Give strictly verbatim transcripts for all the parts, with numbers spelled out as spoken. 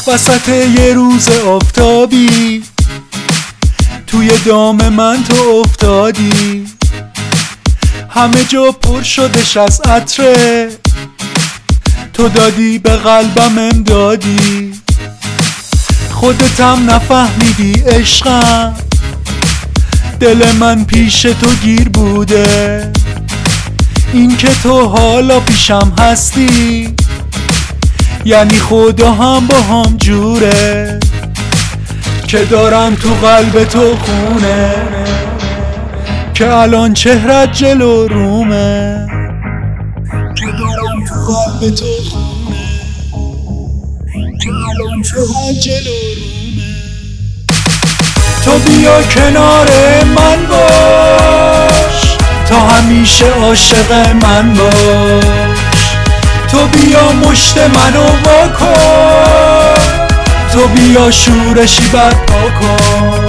وسط یه روز آفتابی توی دام من تو افتادی، همه جا پر شدش از عطره، تو دادی به قلبم امدادی. خودتم نفهمیدی عشقم، دل من پیش تو گیر بوده. این که تو حالا پیشم هستی یعنی خدا هم با هم جوره، که دارم تو قلب تو خونه، که الان چهرت جلو رومه، که دارم تو قلب تو خونه، که الان چهرت جلو رومه. تو بیا کنار من باش، تا همیشه عاشق من باش. تو بیا مشت منو واکن، تو بیا شورشی برپا کن.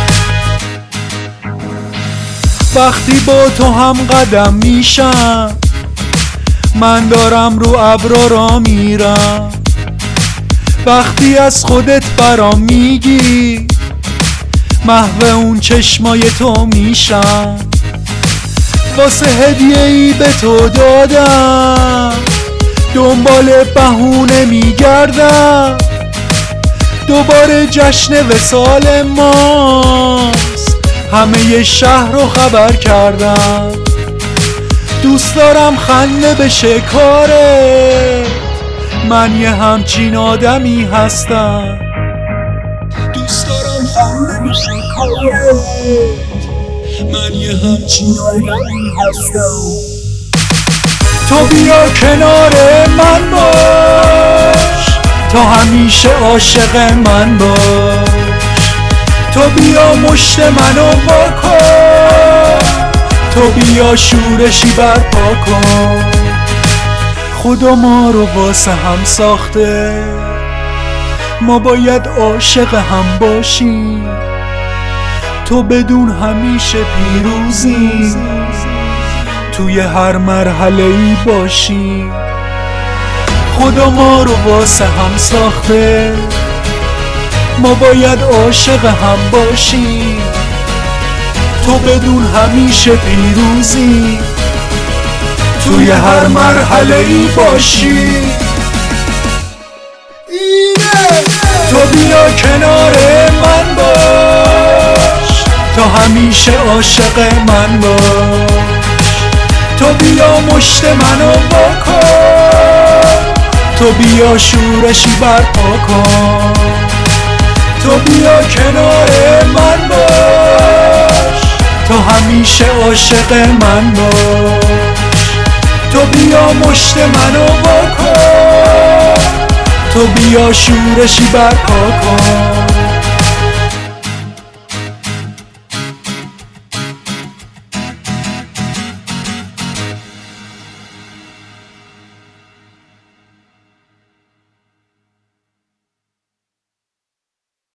وقتی با تو هم قدم میشم من دارم رو ابرا را میرم. وقتی از خودت برام میگی محو اون چشمای تو میشم. واسه هدیه ای به تو دادم دنبال بهونه میگردم، دوباره جشن وصال ماست، همه شهر رو خبر کردم. دوست دارم خنده بشه کاره، من یه همچین آدمی هستم. دوست دارم خنده بشه کاره، من یه همچین آدمی هستم. تو بیا کنار من باش، تا همیشه عاشق من باش. تو بیا مشت منو واکن، تو بیا شورشی برپا کن. خدا ما رو واسه هم ساخته، ما باید عاشق هم باشیم. تو بدون همیشه پیروزی، توی هر مرحله ای باشی. خدا ما رو واسه هم ساخته، ما باید عاشق هم باشی. تو بدون همیشه پیروزی، توی هر مرحله ای باشی. تو بیا کنار من باش، تا همیشه عاشق من باش. تو بیا مشت منو واکن، تو بیا شورشی برپا کن. تو بیا کنار من باش، تو همیشه عاشق من باش. تو بیا مشت منو واکن، تو بیا شورشی برپا کن.